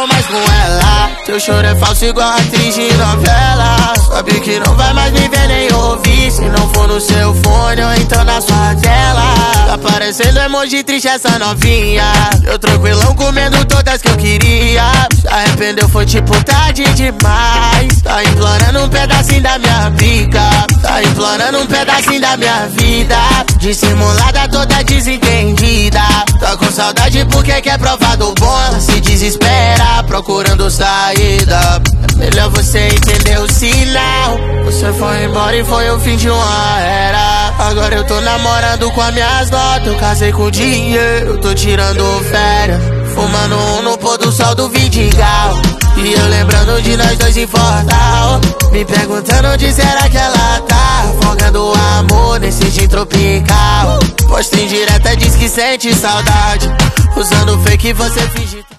tô mais com ela. Teu choro é falso igual atriz de novela. Sabe que não vai mais me ver nem ouvir, se não for no seu fone ou então na sua tela. Tá parecendo emoji triste essa novinha. Eu tranquilão comendo todas que eu queria. Se arrependeu foi tipo tarde demais. Tá implorando um pedacinho da minha bica. Tá implorando um pedacinho da minha vida. Dissimulada toda desentendida. Tá com saudade porque quer provar do bom. Ela se desespera procurando saída. É melhor você entender o sinal. Você foi embora e foi o fim de uma era. Agora eu tô namorando com as minhas notas. Eu casei com dinheiro, eu tô tirando férias. Fumando no pôr do sol do Vidigal. E eu lembrando de nós dois em Fortal. Me perguntando onde será que ela tá. Afogando o amor nesse gin tropical. Posta em direta diz que sente saudade. Usando fake você finge